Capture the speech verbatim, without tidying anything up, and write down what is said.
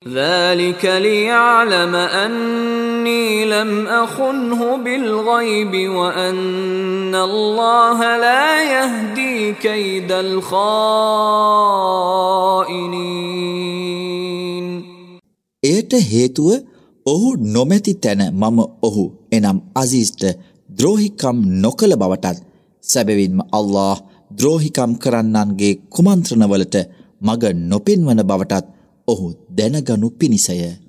ذلك ليعلم أني لم أخنه بالغيب وأن الله لا يهدي كيد الخائنين. එයට හේතුව ඔහු නොමැති තැන මම ඔහු එනම් අසීස්ට ද්‍රෝහිකම් නොකළ බවටත් සැබවින්ම අල්ලාහ් ද්‍රෝහිකම් කරන්නන්ගේ කුමන්ත්‍රණවලට මග නොපෙන්වන බවටත් ඔහු දැනගනු පිණිසය.